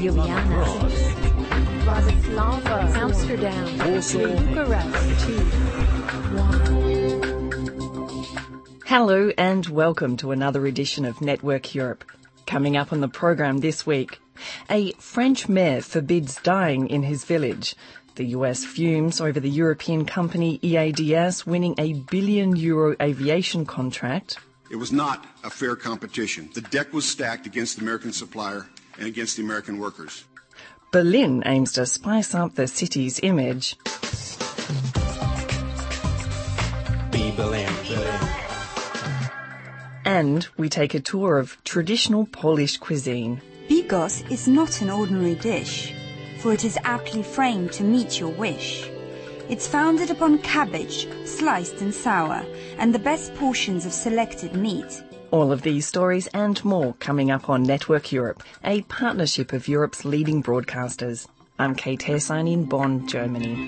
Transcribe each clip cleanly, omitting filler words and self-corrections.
Ljubljana, Bratislava, Amsterdam, Bucharest, 1. Hello and welcome to another edition of Network Europe. Coming up on the program this week, a French mayor forbids dying in his village. The US fumes over the European company EADS winning a €1 billion aviation contract. It was not a fair competition. The deck was stacked against the American supplier and against the American workers. Berlin aims to spice up the city's image. Be Berlin. And we take a tour of traditional Polish cuisine. Bigos is not an ordinary dish, for it is aptly framed to meet your wish. It's founded upon cabbage, sliced and sour, and the best portions of selected meat. All of these stories and more coming up on Network Europe, a partnership of Europe's leading broadcasters. I'm Kate Hersein in Bonn, Germany.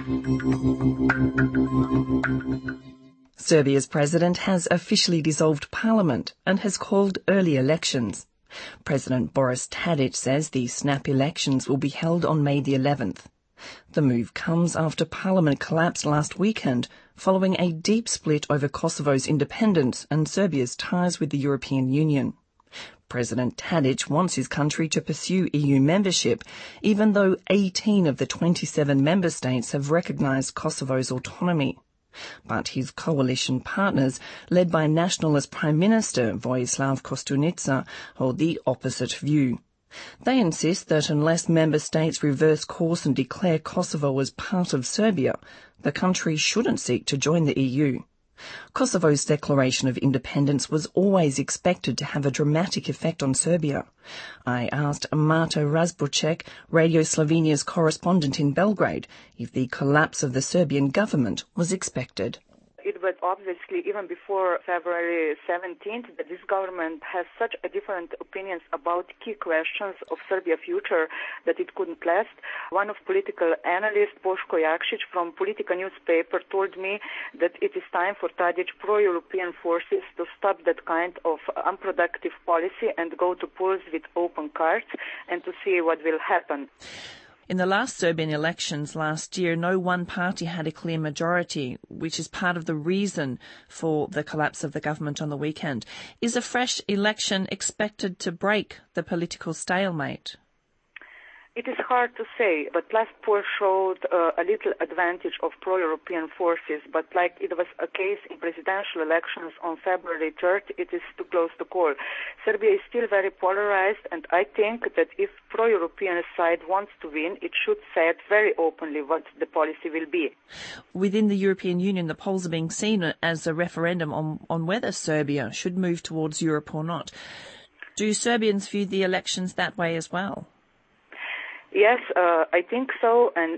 Serbia's president has officially dissolved parliament and has called early elections. President Boris Tadic says the snap elections will be held on May the 11th. The move comes after parliament collapsed last weekend following a deep split over Kosovo's independence and Serbia's ties with the European Union. President Tadic wants his country to pursue EU membership, even though 18 of the 27 member states have recognised Kosovo's autonomy. But his coalition partners, led by Nationalist Prime Minister Vojislav Koštunica, hold the opposite view. They insist that unless member states reverse course and declare Kosovo as part of Serbia, the country shouldn't seek to join the EU. Kosovo's declaration of independence was always expected to have a dramatic effect on Serbia. I asked Marta Razbucek, Radio Slovenia's correspondent in Belgrade, if the collapse of the Serbian government was expected. It was obviously, even before February 17th, that this government has such a different opinions about key questions of Serbia's future that it couldn't last. One of political analysts, Boško Jakšić from Politika newspaper, told me that it is time for Tadic pro-European forces to stop that kind of unproductive policy and go to polls with open cards and to see what will happen. In the last Serbian elections last year, no one party had a clear majority, which is part of the reason for the collapse of the government on the weekend. Is a fresh election expected to break the political stalemate? It is hard to say, but last poll showed a little advantage of pro-European forces, but like it was a case in presidential elections on February 3rd, it is too close to call. Serbia is still very polarized, and I think that if pro-European side wants to win, it should say it very openly what the policy will be. Within the European Union, the polls are being seen as a referendum on whether Serbia should move towards Europe or not. Do Serbians view the elections that way as well? Yes, I think so, and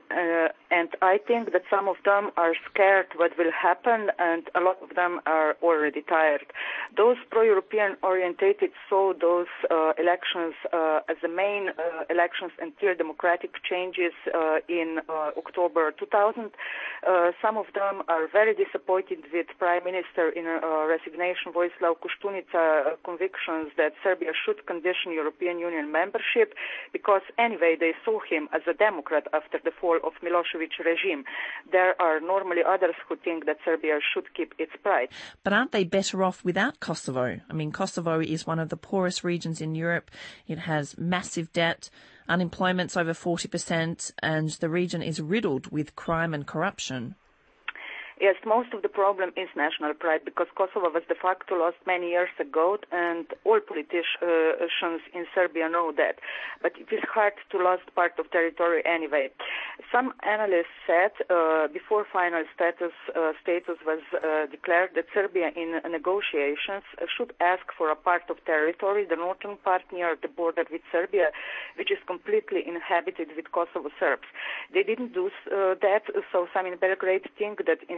I think that some of them are scared what will happen, and a lot of them are already tired. Those pro-European orientated saw those elections as the main elections until democratic changes in October 2000. Some of them are very disappointed with Prime Minister in resignation Vojislav Koštunica convictions that Serbia should condition European Union membership, because anyway they saw him as a Democrat after the fall of Milosevic regime. There are normally others who think that Serbia should keep its pride. But aren't they better off without Kosovo? I mean, Kosovo is one of the poorest regions in Europe. It has massive debt, unemployment's over 40%, and the region is riddled with crime and corruption. Yes, most of the problem is national pride, because Kosovo was de facto lost many years ago, and all politicians in Serbia know that. But it is hard to lose part of territory anyway. Some analysts said before final status was declared that Serbia in negotiations should ask for a part of territory, the northern part near the border with Serbia, which is completely inhabited with Kosovo Serbs. They didn't do that, so some in Belgrade think that in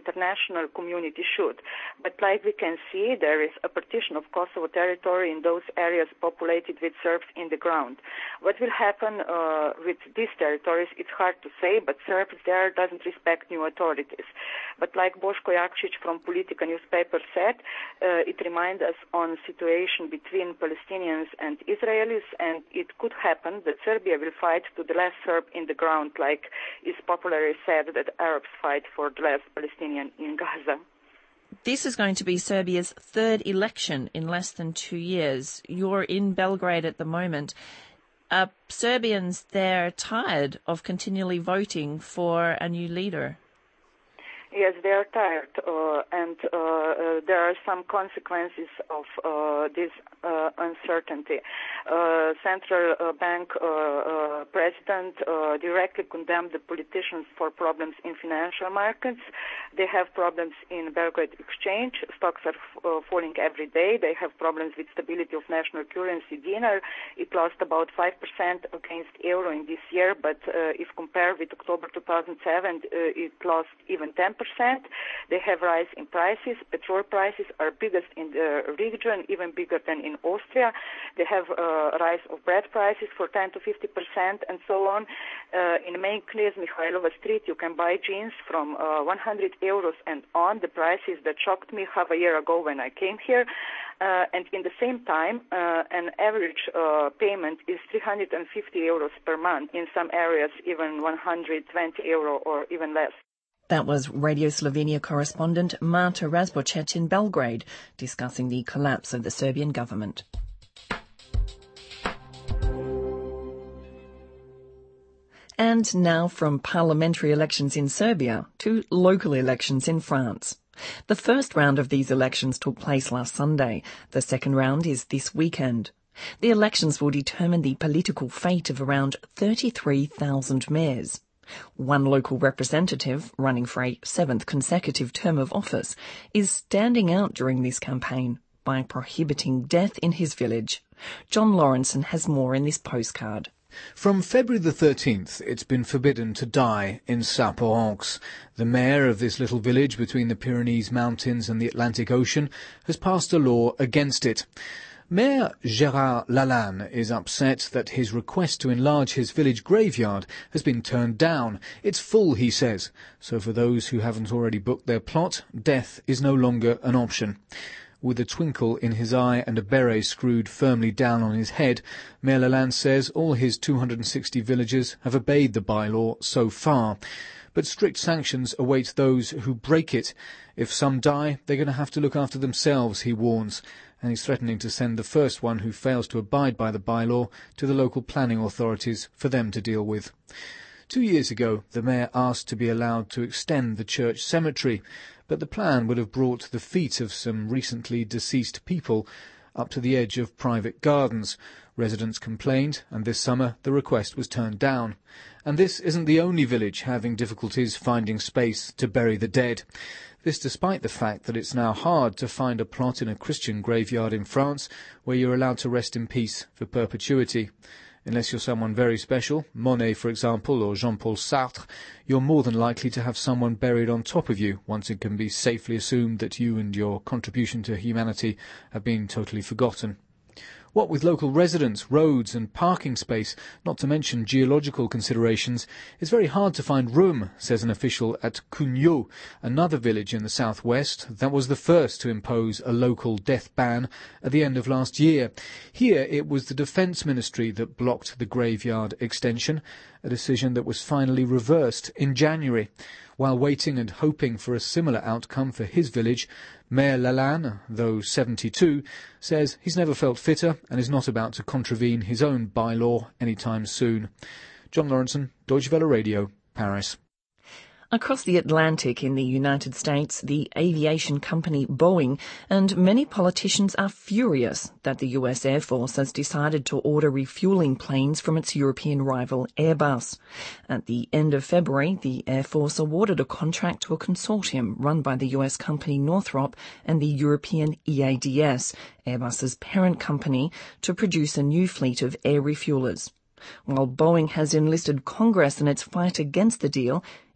international community should. But like we can see, there is a partition of Kosovo territory in those areas populated with Serbs in the ground. What will happen with these territories, it's hard to say, but Serbs there doesn't respect new authorities. But like Boško Jakšić from Politika newspaper said, it reminds us on situation between Palestinians and Israelis, and it could happen that Serbia will fight to the last Serb in the ground, like is popularly said that Arabs fight for the last Palestinian in Gaza. This is going to be Serbia's third election in less than 2 years. You're in Belgrade at the moment. Are Serbians there tired of continually voting for a new leader? Yes, they are tired, and there are some consequences of this uncertainty. Central bank president directly condemned the politicians for problems in financial markets. They have problems in Belgrade exchange. Stocks are falling every day. They have problems with stability of national currency dinar. It lost about 5% against euro in this year, but if compared with October 2007, it lost even 10%. They have rise in prices. Petrol prices are biggest in the region, even bigger than in Austria. They have a rise of bread prices for 10 to 50% and so on. In main Knez Mihajlova Street, you can buy jeans from 100 euros and on. The prices that shocked me half a year ago when I came here. And in the same time, an average payment is 350 euros per month. In some areas, even 120 euro or even less. That was Radio Slovenia correspondent Marta Razbocet in Belgrade, discussing the collapse of the Serbian government. And now from parliamentary elections in Serbia to local elections in France. The first round of these elections took place last Sunday. The second round is this weekend. The elections will determine the political fate of around 33,000 mayors. One local representative, running for a 7th consecutive term of office, is standing out during this campaign by prohibiting death in his village. John Lawrenson has more in this postcard. From February the 13th, it's been forbidden to die in Saint-Oranx. The mayor of this little village between the Pyrenees Mountains and the Atlantic Ocean has passed a law against it. Mayor Gérard Lalanne is upset that his request to enlarge his village graveyard has been turned down. It's full, he says, so for those who haven't already booked their plot, death is no longer an option. With a twinkle in his eye and a beret screwed firmly down on his head, Mayor Lalanne says all his 260 villagers have obeyed the bylaw so far. But strict sanctions await those who break it. If some die, they're going to have to look after themselves, he warns, and he's threatening to send the first one who fails to abide by the bylaw to the local planning authorities for them to deal with. 2 years ago, the mayor asked to be allowed to extend the church cemetery, but the plan would have brought the feet of some recently deceased people up to the edge of private gardens. Residents complained, and this summer the request was turned down. And this isn't the only village having difficulties finding space to bury the dead. This despite the fact that it's now hard to find a plot in a Christian graveyard in France where you're allowed to rest in peace for perpetuity. Unless you're someone very special, Monet for example, or Jean-Paul Sartre, you're more than likely to have someone buried on top of you once it can be safely assumed that you and your contribution to humanity have been totally forgotten. What with local residents, roads and parking space, not to mention geological considerations, it's very hard to find room, says an official at Cugnot, another village in the southwest that was the first to impose a local death ban at the end of last year. Here it was the Defence Ministry that blocked the graveyard extension, a decision that was finally reversed in January. While waiting and hoping for a similar outcome for his village, Mayor Lalanne, though 72, says he's never felt fitter and is not about to contravene his own bylaw anytime soon. John Lawrenson, Deutsche Welle Radio, Paris. Across the Atlantic in the United States, the aviation company Boeing and many politicians are furious that the US Air Force has decided to order refueling planes from its European rival Airbus. At the end of February, the Air Force awarded a contract to a consortium run by the US company Northrop and the European EADS, Airbus's parent company, to produce a new fleet of air refuelers. While Boeing has enlisted Congress in its fight against the deal,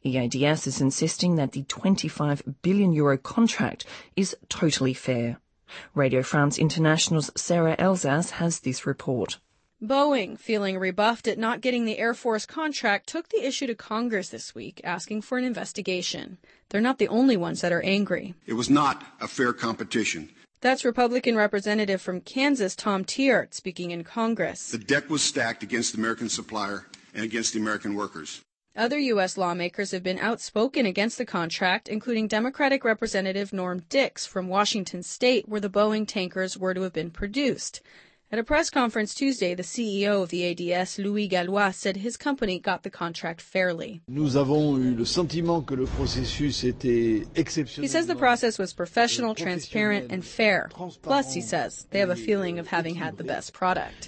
EADS is insisting that the €25 billion contract is totally fair. Radio France International's Sarah Elzas has this report. Boeing, feeling rebuffed at not getting the Air Force contract, took the issue to Congress this week, asking for an investigation. They're not the only ones that are angry. It was not a fair competition. That's Republican Representative from Kansas, Tom Tiert, speaking in Congress. The deck was stacked against the American supplier and against the American workers. Other U.S. lawmakers have been outspoken against the contract, including Democratic Representative Norm Dix from Washington State, where the Boeing tankers were to have been produced. At a press conference Tuesday, the CEO of the ADS, Louis Gallois, said his company got the contract fairly. He says the process was professional, transparent, and fair. Plus, he says, they have a feeling of having had the best product.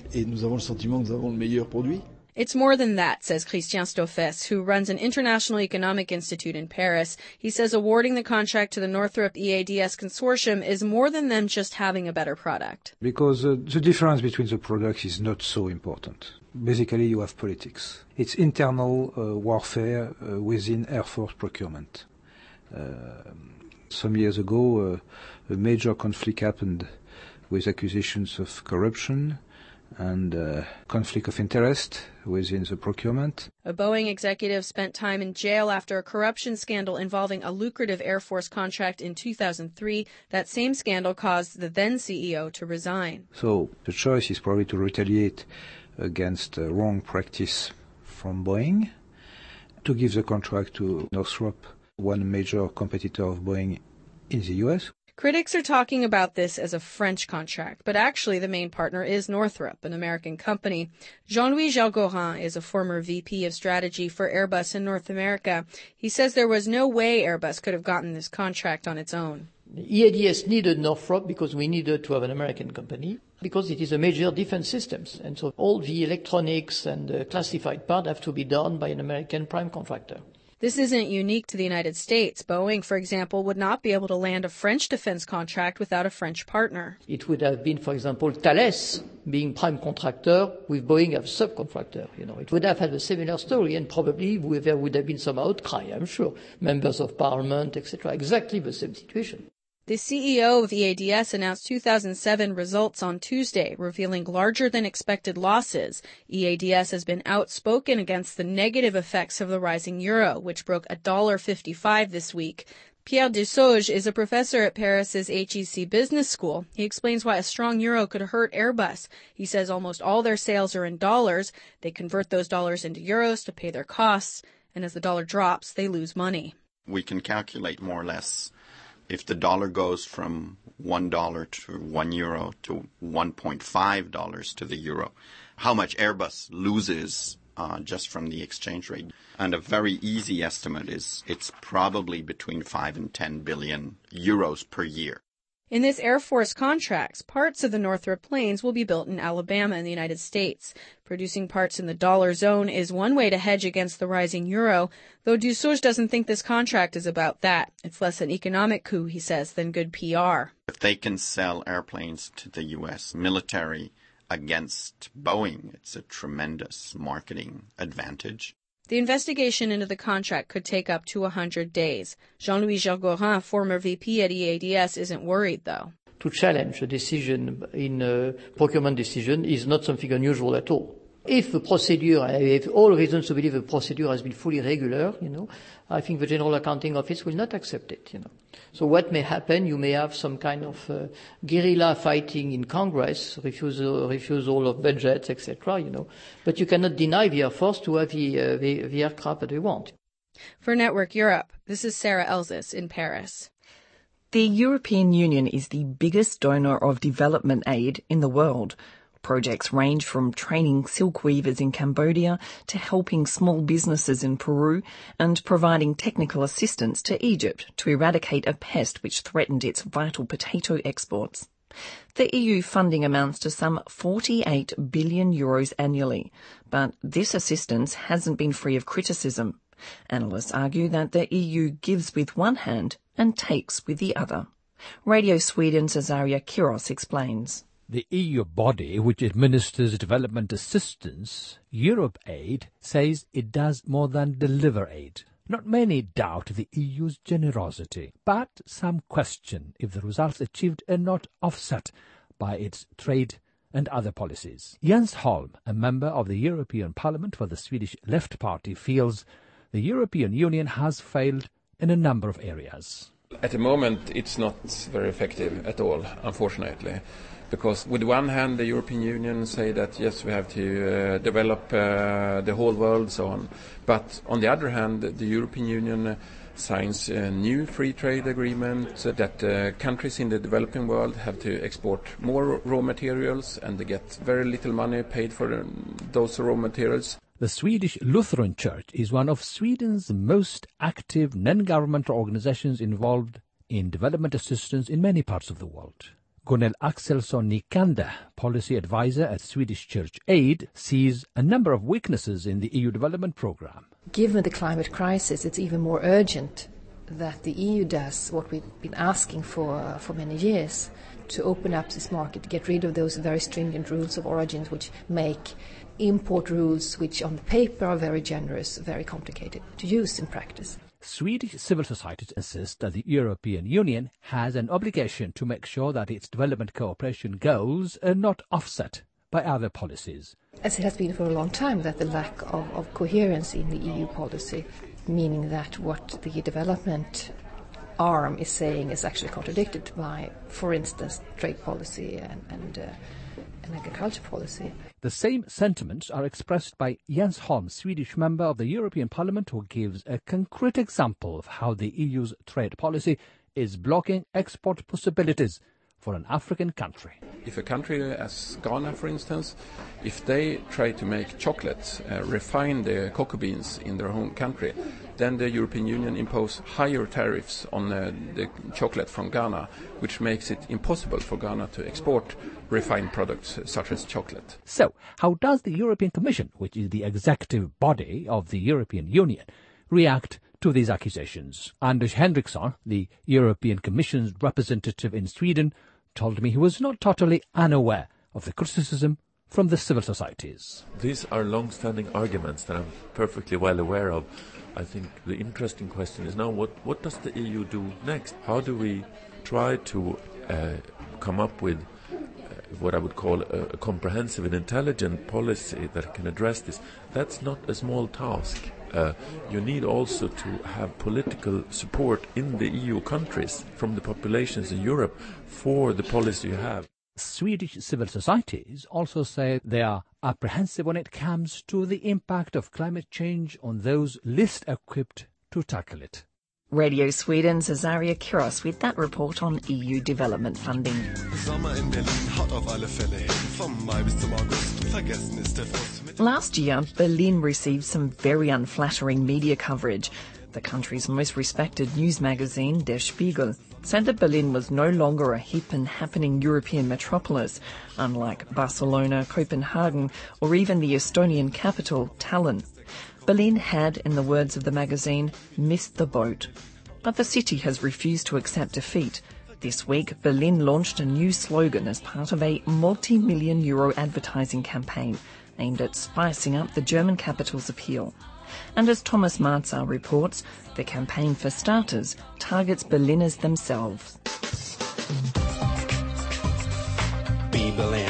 It's more than that, says Christian Stoffes, who runs an international economic institute in Paris. He says awarding the contract to the Northrop EADS consortium is more than them just having a better product. Because the difference between the products is not so important. Basically, you have politics. It's internal warfare within Air Force procurement. Some years ago, a major conflict happened with accusations of corruption and conflict of interest within the procurement. A Boeing executive spent time in jail after a corruption scandal involving a lucrative Air Force contract in 2003. That same scandal caused the then CEO to resign. So the choice is probably to retaliate against wrong practice from Boeing, to give the contract to Northrop, one major competitor of Boeing in the U.S. Critics are talking about this as a French contract, but actually the main partner is Northrop, an American company. Jean-Louis Jalgorin is a former VP of strategy for Airbus in North America. He says there was no way Airbus could have gotten this contract on its own. EADS needed Northrop because we needed to have an American company, because it is a major defense systems. And so all the electronics and classified part have to be done by an American prime contractor. This isn't unique to the United States. Boeing, for example, would not be able to land a French defense contract without a French partner. It would have been, for example, Thales being prime contractor with Boeing as subcontractor. It would have had a similar story, and probably there would have been some outcry, I'm sure. Members of parliament, etc. Exactly the same situation. The CEO of EADS announced 2007 results on Tuesday, revealing larger-than-expected losses. EADS has been outspoken against the negative effects of the rising euro, which broke $1.55 this week. Pierre Dussoge is a professor at Paris's HEC Business School. He explains why a strong euro could hurt Airbus. He says almost all their sales are in dollars. They convert those dollars into euros to pay their costs, and as the dollar drops, they lose money. We can calculate more or less. If the dollar goes from $1 to €1 to $1.5 to the euro, how much Airbus loses just from the exchange rate. And a very easy estimate is it's probably between 5 and 10 billion euros per year. In this Air Force contracts, parts of the Northrop planes will be built in Alabama in the United States. Producing parts in the dollar zone is one way to hedge against the rising euro, though Dussoge doesn't think this contract is about that. It's less an economic coup, he says, than good PR. If they can sell airplanes to the U.S. military against Boeing, it's a tremendous marketing advantage. The investigation into the contract could take up to 100 days. Jean-Louis Jalgorin, former VP at EADS, isn't worried, though. To challenge a decision in a procurement decision is not something unusual at all. If the procedure, I have all reasons to believe the procedure has been fully regular, I think the General Accounting Office will not accept it, So what may happen, you may have some kind of guerrilla fighting in Congress, refusal of budgets, etc., But you cannot deny the Air Force to have the aircraft that they want. For Network Europe, this is Sarah Elzas in Paris. The European Union is the biggest donor of development aid in the world. Projects range from training silk weavers in Cambodia to helping small businesses in Peru and providing technical assistance to Egypt to eradicate a pest which threatened its vital potato exports. The EU funding amounts to some €48 billion annually, but this assistance hasn't been free of criticism. Analysts argue that the EU gives with one hand and takes with the other. Radio Sweden's Azaria Kiros explains. The EU body, which administers development assistance, EuropeAid, says it does more than deliver aid. Not many doubt the EU's generosity, but some question if the results achieved are not offset by its trade and other policies. Jens Holm, a member of the European Parliament for the Swedish Left Party, feels the European Union has failed in a number of areas. At the moment, it's not very effective at all, unfortunately. Because with one hand, the European Union say that, yes, we have to develop the whole world, so on. But on the other hand, the European Union signs a new free trade agreement that countries in the developing world have to export more raw materials, and they get very little money paid for those raw materials. The Swedish Lutheran Church is one of Sweden's most active non-governmental organizations involved in development assistance in many parts of the world. Gunnel Axelsson Nikander, policy advisor at Swedish Church Aid, sees a number of weaknesses in the EU development program. Given the climate crisis, it's even more urgent that the EU does what we've been asking for many years, to open up this market, to get rid of those very stringent rules of origins which make import rules, which on the paper are very generous, very complicated to use in practice. Swedish civil societies insist that the European Union has an obligation to make sure that its development cooperation goals are not offset by other policies. As it has been for a long time, that the lack of coherence in the EU policy, meaning that what the development arm is saying is actually contradicted by, for instance, trade policy and agriculture policy. The same sentiments are expressed by Jens Holm, Swedish member of the European Parliament, who gives a concrete example of how the EU's trade policy is blocking export possibilities for an African country. If a country as Ghana, for instance, if they try to make chocolate, refine the cocoa beans in their home country, then the European Union impose higher tariffs on the chocolate from Ghana, which makes it impossible for Ghana to export refined products such as chocolate. So, how does the European Commission, which is the executive body of the European Union, react to these accusations? Anders Henriksson, the European Commission's representative in Sweden, told me he was not totally unaware of the criticism from the civil societies. These are long-standing arguments that I'm perfectly well aware of. I think the interesting question is now, what does the EU do next? How do we try to come up with what I would call a comprehensive and intelligent policy that can address this? That's not a small task. You need also to have political support in the EU countries from the populations in Europe for the policy you have. Swedish civil societies also say they are apprehensive when it comes to the impact of climate change on those least equipped to tackle it. Radio Sweden's Azaria Kiros with that report on EU development funding. Last year, Berlin received some very unflattering media coverage. The country's most respected news magazine, Der Spiegel, said that Berlin was no longer a hip and happening European metropolis, unlike Barcelona, Copenhagen, or even the Estonian capital, Tallinn. Berlin had, in the words of the magazine, missed the boat. But the city has refused to accept defeat. This week, Berlin launched a new slogan as part of a multi-million euro advertising campaign aimed at spicing up the German capital's appeal. And as Thomas Marzar reports, the campaign, for starters, targets Berliners themselves. Be Berlin.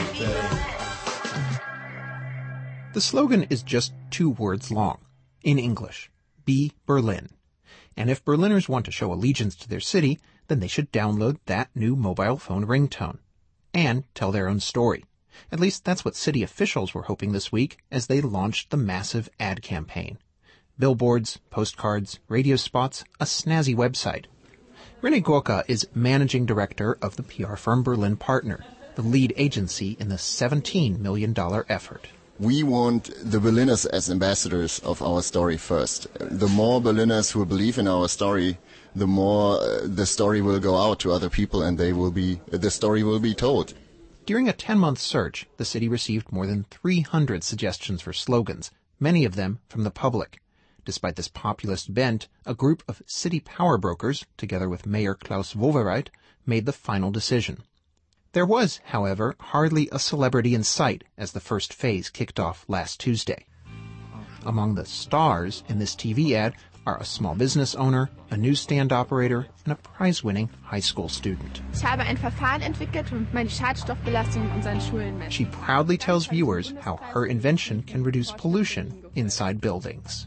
The slogan is just 2 words long. In English, Be Berlin. And if Berliners want to show allegiance to their city, then they should download that new mobile phone ringtone and tell their own story. At least that's what city officials were hoping this week as they launched the massive ad campaign. Billboards, postcards, radio spots, a snazzy website. René Gorka is managing director of the PR firm Berlin Partner, the lead agency in the $17 million effort. We want the Berliners as ambassadors of our story first. The more Berliners who believe in our story, the more the story will go out to other people and the story will be told. During a 10-month search, the city received more than 300 suggestions for slogans, many of them from the public. Despite this populist bent, a group of city power brokers, together with Mayor Klaus Wowereit, made the final decision. There was, however, hardly a celebrity in sight as the first phase kicked off last Tuesday. Among the stars in this TV ad are a small business owner, a newsstand operator, and a prize-winning high school student. Ich habe ein Verfahren entwickelt, um meine Schadstoffbelastung in unseren Schulen messen. She proudly tells viewers how her invention can reduce pollution inside buildings.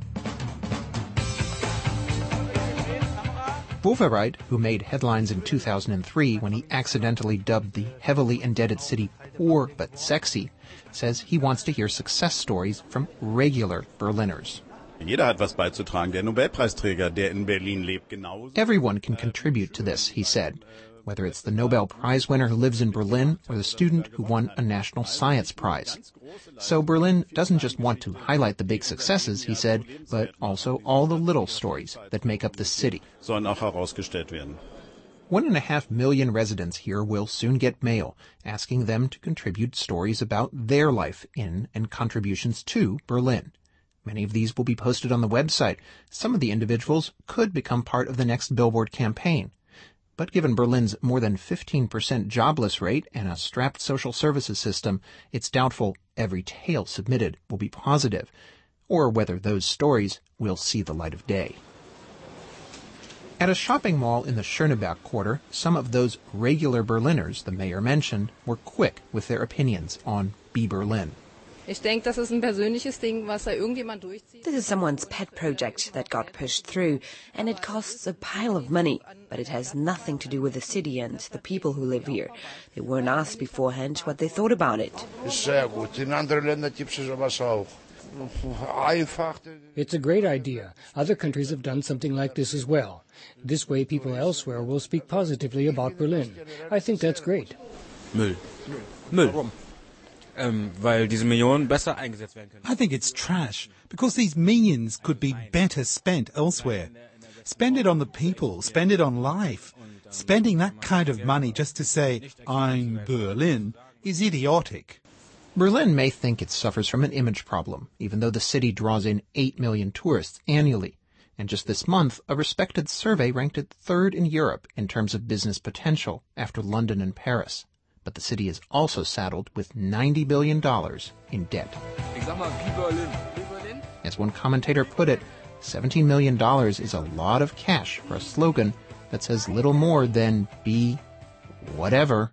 Wowereit, who made headlines in 2003 when he accidentally dubbed the heavily indebted city poor but sexy, says he wants to hear success stories from regular Berliners. Jeder hat was beizutragen. Der Nobelpreisträger, der in Berlin lebt, genauso. Everyone can contribute to this, he said, whether it's the Nobel Prize winner who lives in Berlin or the student who won a National Science Prize. So Berlin doesn't just want to highlight the big successes, he said, but also all the little stories that make up the city. Sollen auch herausgestellt werden. 1.5 million residents here will soon get mail asking them to contribute stories about their life in and contributions to Berlin. Many of these will be posted on the website. Some of the individuals could become part of the next Billboard campaign. But given Berlin's more than 15% jobless rate and a strapped social services system, it's doubtful every tale submitted will be positive, or whether those stories will see the light of day. At a shopping mall in the Schöneberg quarter, some of those regular Berliners the mayor mentioned were quick with their opinions on Be Berlin. Ich denke, das ist ein persönliches Ding, was da irgendjemand durchzieht. This is someone's pet project that got pushed through, and it costs a pile of money, but it has nothing to do with the city and the people who live here. They weren't asked beforehand what they thought about it. Sehr gut. In anderen Ländern gibt es sowas auch. It's a great idea. Other countries have done something like this as well. This way people elsewhere will speak positively about Berlin. I think that's great. Müll. Warum? Weil diese Millionen besser eingesetzt werden können. I think it's trash, because these millions could be better spent elsewhere. Spend it on the people, spend it on life. Spending that kind of money just to say, I'm Berlin, is idiotic. Berlin may think it suffers from an image problem, even though the city draws in 8 million tourists annually. And just this month, a respected survey ranked it third in Europe in terms of business potential, after London and Paris. But the city is also saddled with $90 billion in debt. As one commentator put it, $17 million is a lot of cash for a slogan that says little more than be whatever.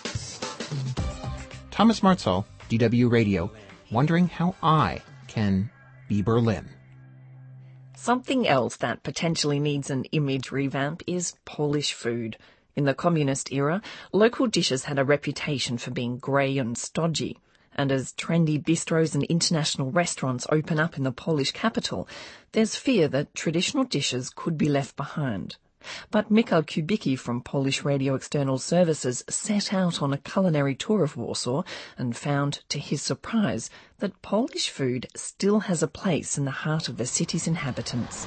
Thomas Martzal, DW Radio, wondering how I can be Berlin. Something else that potentially needs an image revamp is Polish food. In the communist era, local dishes had a reputation for being grey and stodgy. And as trendy bistros and international restaurants open up in the Polish capital, there's fear that traditional dishes could be left behind. But Michał Kubicki from Polish Radio External Services set out on a culinary tour of Warsaw and found, to his surprise, that Polish food still has a place in the heart of the city's inhabitants.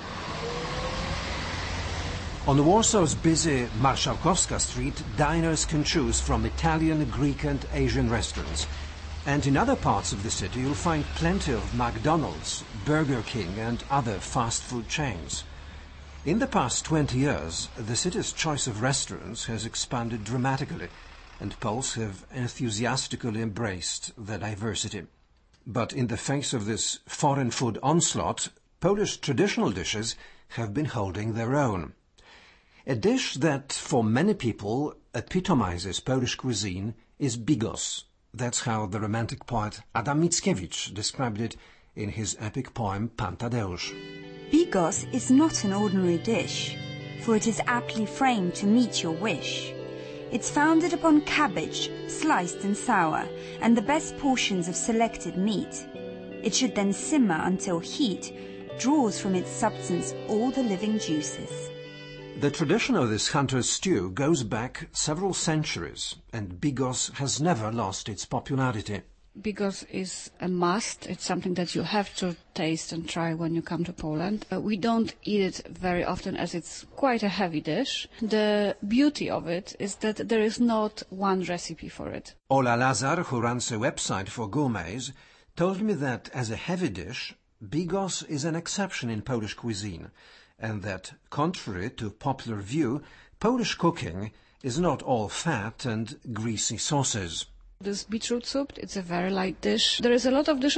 On Warsaw's busy Marszałkowska Street, diners can choose from Italian, Greek and Asian restaurants. And in other parts of the city you'll find plenty of McDonald's, Burger King and other fast food chains. In the past 20 years, the city's choice of restaurants has expanded dramatically, and Poles have enthusiastically embraced the diversity. But in the face of this foreign food onslaught, Polish traditional dishes have been holding their own. A dish that, for many people, epitomizes Polish cuisine is bigos. That's how the romantic poet Adam Mickiewicz described it in his epic poem Pan Tadeusz. Bigos is not an ordinary dish, for it is aptly framed to meet your wish. It's founded upon cabbage, sliced and sour, and the best portions of selected meat. It should then simmer until heat draws from its substance all the living juices. The tradition of this hunter's stew goes back several centuries, and bigos has never lost its popularity. Bigos is a must. It's something that you have to taste and try when you come to Poland. We don't eat it very often as it's quite a heavy dish. The beauty of it is that there is not one recipe for it. Ola Lazar, who runs a website for gourmets, told me that as a heavy dish, bigos is an exception in Polish cuisine, and that, contrary to popular view, Polish cooking is not all fat and greasy sauces. This beetroot soup, it's a very light dish. There is a lot of dishes that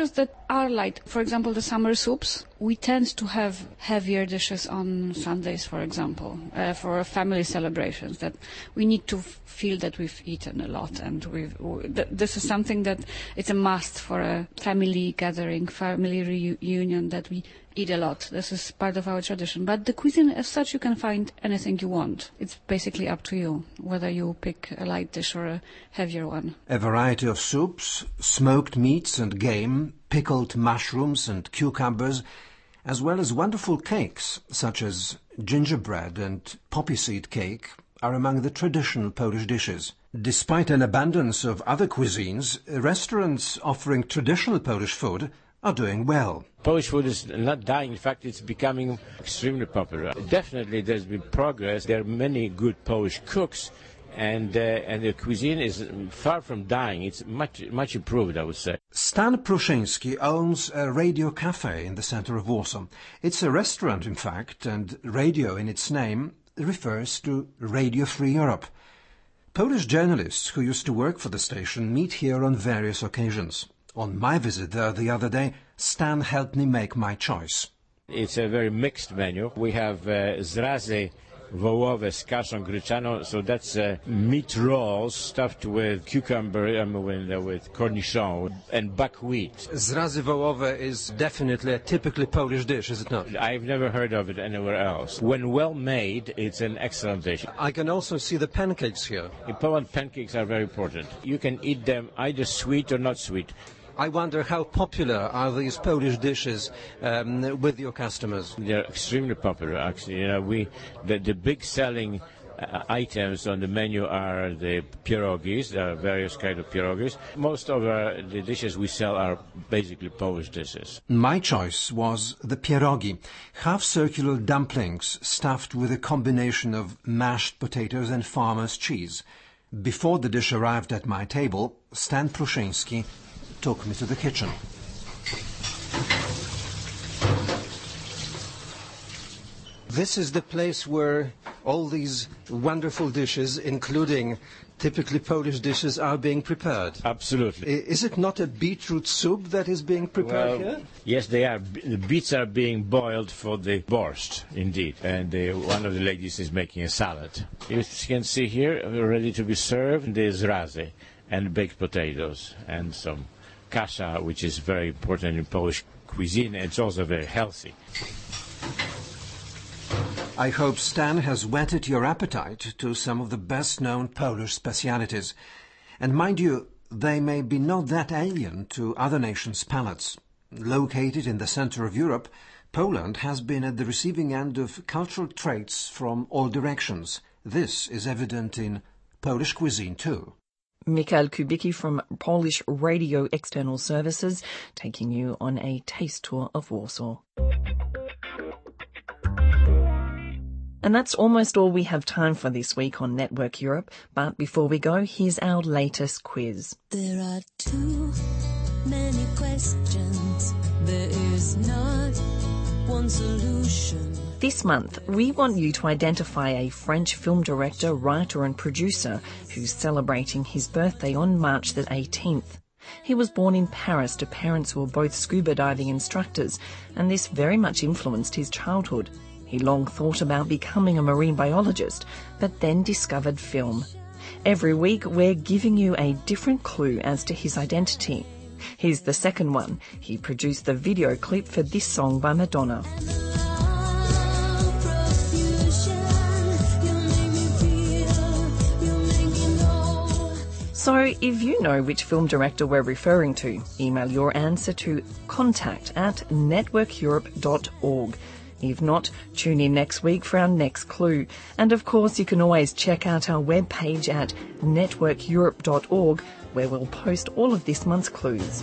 are light. For example, the summer soups. We tend to have heavier dishes on Sundays, for example, for family celebrations, that we need to feel that we've eaten a lot. And this is something that it's a must for a family gathering, family reunion, that we eat a lot. This is part of our tradition. But the cuisine as such, you can find anything you want. It's basically up to you, whether you pick a light dish or a heavier one. A variety of soups, smoked meats and game, pickled mushrooms and cucumbers, as well as wonderful cakes, such as gingerbread and poppy seed cake, are among the traditional Polish dishes. Despite an abundance of other cuisines, restaurants offering traditional Polish food are doing well. Polish food is not dying. In fact, it's becoming extremely popular. Definitely there's been progress. There are many good Polish cooks, and the cuisine is far from dying. It's much improved, I would say. Stan Pruszyński owns a radio cafe in the center of Warsaw. It's a restaurant, in fact, and radio in its name refers to Radio Free Europe. Polish journalists who used to work for the station meet here on various occasions. On my visit there the other day, Stan helped me make my choice. It's a very mixed menu. We have zrazy wołowe z kaszą gryczaną, so that's meat rolls stuffed with cucumber, with cornichon and buckwheat. Zrazy wołowe is definitely a typically Polish dish, is it not? I've never heard of it anywhere else. When well made, it's an excellent dish. I can also see the pancakes here. In Poland, pancakes are very important. You can eat them either sweet or not sweet. I wonder how popular are these Polish dishes with your customers? They're extremely popular, actually. You know, the big selling items on the menu are the pierogis. There are various kinds of pierogis. Most of the dishes we sell are basically Polish dishes. My choice was the pierogi, half-circular dumplings stuffed with a combination of mashed potatoes and farmer's cheese. Before the dish arrived at my table, Stan Pruszyński took me to the kitchen. This is the place where all these wonderful dishes, including typically Polish dishes, are being prepared. Absolutely. Is it not a beetroot soup that is being prepared here? Yes, they are. The beets are being boiled for the borscht, indeed. And one of the ladies is making a salad. You can see here, ready to be served, the zrazy and baked potatoes and some kasha, which is very important in Polish cuisine. It's also very healthy. I hope Stan has whetted your appetite to some of the best-known Polish specialities. And mind you, they may be not that alien to other nations' palates. Located in the center of Europe, Poland has been at the receiving end of cultural traits from all directions. This is evident in Polish cuisine too. Michał Kubicki from Polish Radio External Services, taking you on a taste tour of Warsaw. And that's almost all we have time for this week on Network Europe. But before we go, here's our latest quiz. There are too many questions. There is not one solution. This month, we want you to identify a French film director, writer and producer who's celebrating his birthday on March the 18th. He was born in Paris to parents who were both scuba diving instructors, and this very much influenced his childhood. He long thought about becoming a marine biologist, but then discovered film. Every week, we're giving you a different clue as to his identity. Here's the second one. He produced the video clip for this song by Madonna. So if you know which film director we're referring to, email your answer to contact@networkeurope.org. If not, tune in next week for our next clue. And of course, you can always check out our webpage at networkeurope.org, where we'll post all of this month's clues.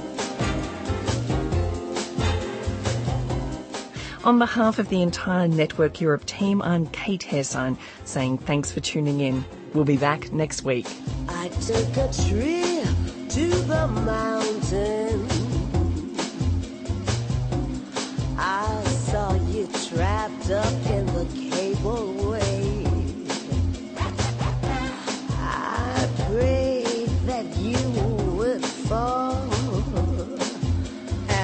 On behalf of the entire Network Europe team, I'm Kate Hairsign, saying thanks for tuning in. We'll be back next week. I took a trip to the mountain. I saw you trapped up in the cableway. I prayed that you would fall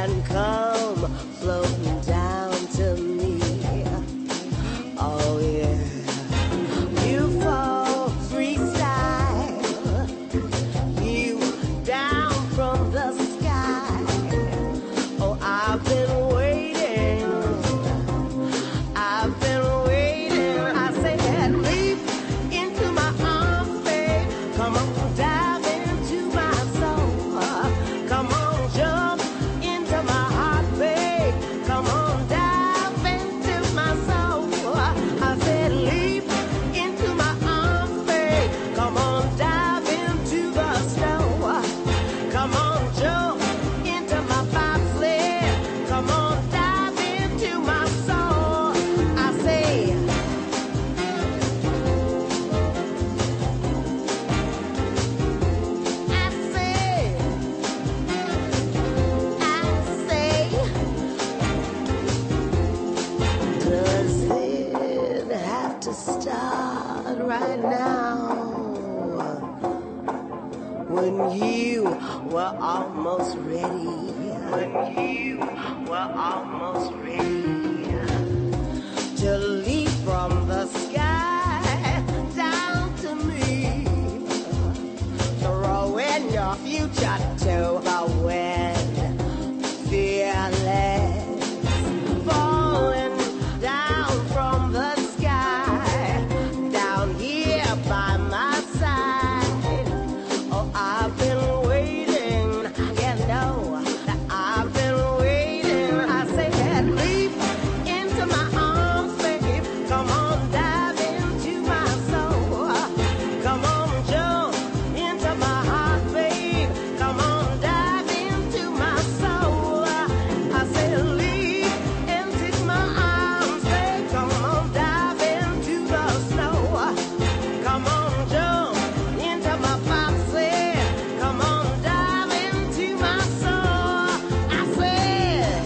when you were almost ready. When you were almost ready to leap from the sky down to me, throwing your future to the wind, fearless, falling down from the sky, down here by my side. Oh, I've been waiting, you know, that I've been waiting. I said, leap into my arms, babe. Come on, dive into my soul. Come on, jump into my heart, babe. Come on, dive into my soul. I said, leap into my arms, babe. Come on, dive into the snow. Come on, jump into my bobsled. Come on, dive into my soul. I said,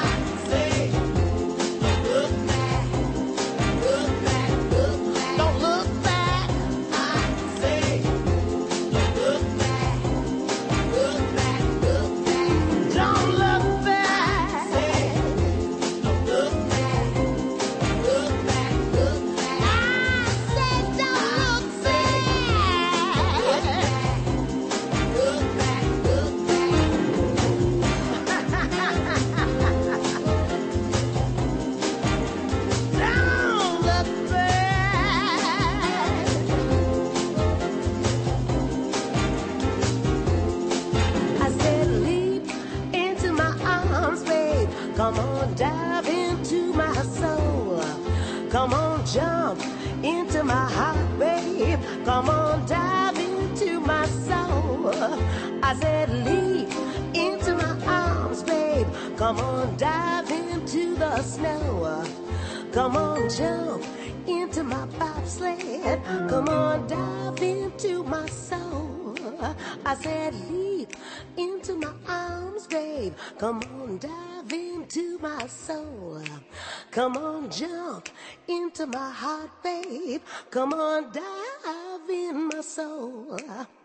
look back, look back, look back. Don't look back. I say, look back, look back, look back. Don't look back. Say, look back, look back, look back. I said, don't look back. Look back, look Don't look back. I said, leap into my arms, babe. Come on, dive into my soul. Come on, jump into my heart, babe. Come on, dive into my soul. I said, leap into my arms, babe. Come on, dive into the snow. Come on, jump into my bobsled. Come on, dive into my soul. I said, leap into my arms, babe. Come on, dive into my soul. Come on, jump into my heart, babe. Come on, dive in my soul.